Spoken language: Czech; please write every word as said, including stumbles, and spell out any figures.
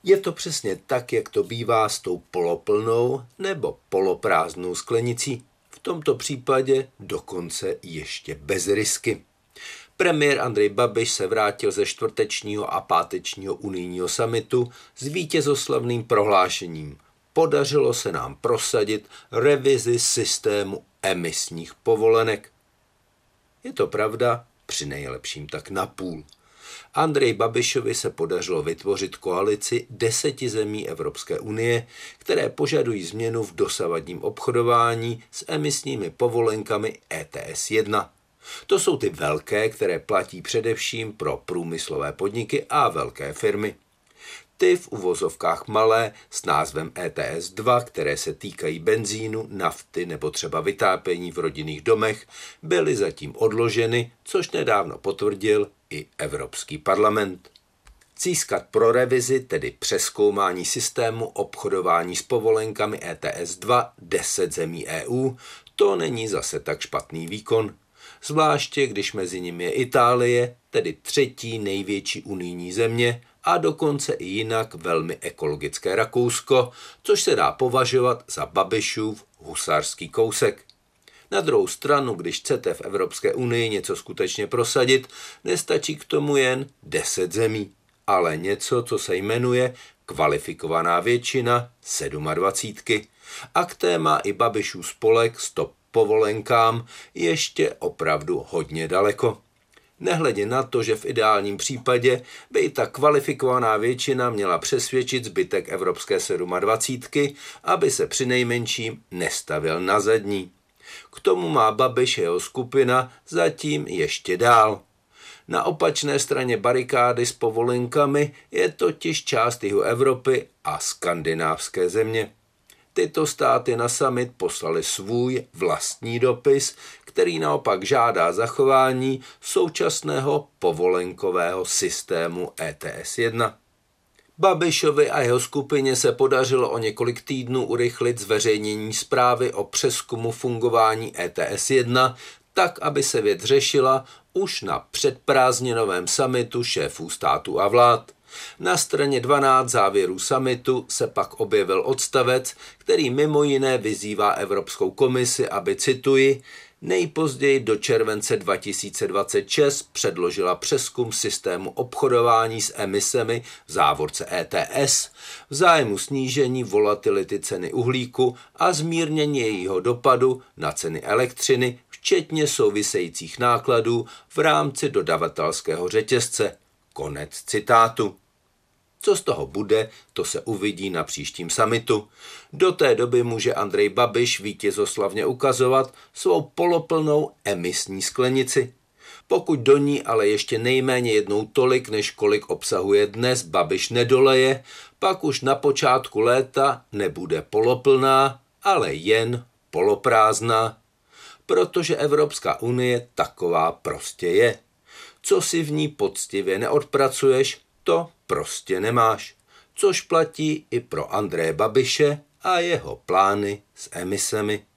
Je to přesně tak, jak to bývá s tou poloplnou nebo poloprázdnou sklenicí. V tomto případě dokonce ještě bez risky. Premiér Andrej Babiš se vrátil ze čtvrtečního a pátečního unijního summitu s vítězoslavným prohlášením. Podařilo se nám prosadit revizi systému emisních povolenek. Je to pravda, při nejlepším tak napůl. Andreji Babišovi se podařilo vytvořit koalici deseti zemí Evropské unie, které požadují změnu v dosavadním obchodování s emisními povolenkami E T S jedna. To jsou ty velké, které platí především pro průmyslové podniky a velké firmy. Ty v uvozovkách malé s názvem E T S dva, které se týkají benzínu, nafty nebo třeba vytápění v rodinných domech, byly zatím odloženy, což nedávno potvrdil i Evropský parlament. Získat pro revizi, tedy přezkoumání systému obchodování s povolenkami E T S dva deset zemí E U, to není zase tak špatný výkon. Zvláště když mezi nimi je Itálie, tedy třetí největší unijní země, a dokonce i jinak velmi ekologické Rakousko, což se dá považovat za Babišův husarský kousek. Na druhou stranu, když chcete v Evropské unii něco skutečně prosadit, nestačí k tomu jen deset zemí, ale něco, co se jmenuje kvalifikovaná většina sedmadvacítky. A k té má i Babišův spolek Stop povolenkám ještě opravdu hodně daleko. Nehledě na to, že v ideálním případě by i ta kvalifikovaná většina měla přesvědčit zbytek evropské sedmadvacítky, aby se přinejmenším nestavil na zadní. K tomu má Babiš jeho skupina zatím ještě dál. Na opačné straně barikády s povolenkami je totiž část jihu Evropy a skandinávské země. Tyto státy na summit poslali svůj vlastní dopis, který naopak žádá zachování současného povolenkového systému E T S jedna. Babišovi a jeho skupině se podařilo o několik týdnů urychlit zveřejnění zprávy o přezkumu fungování E T S jedna, tak, aby se věc řešila už na předprázdninovém summitu šéfů států a vlád. Na straně dvanáct závěrů summitu se pak objevil odstavec, který mimo jiné vyzývá Evropskou komisi, aby, cituji, nejpozději do července dva tisíce dvacet šest předložila přezkum systému obchodování s emisemi v závorce E T S v zájmu snížení volatility ceny uhlíku a zmírnění jejího dopadu na ceny elektřiny, včetně souvisejících nákladů v rámci dodavatelského řetězce. Konec citátu. Co z toho bude, to se uvidí na příštím summitu. Do té doby může Andrej Babiš vítězoslavně ukazovat svou poloplnou emisní sklenici. Pokud do ní ale ještě nejméně jednou tolik, než kolik obsahuje dnes, Babiš nedoleje, pak už na počátku léta nebude poloplná, ale jen poloprázdná. Protože Evropská unie taková prostě je. Co si v ní poctivě neodpracuješ, to prostě nemáš. Což platí i pro Andreje Babiše a jeho plány s emisemi.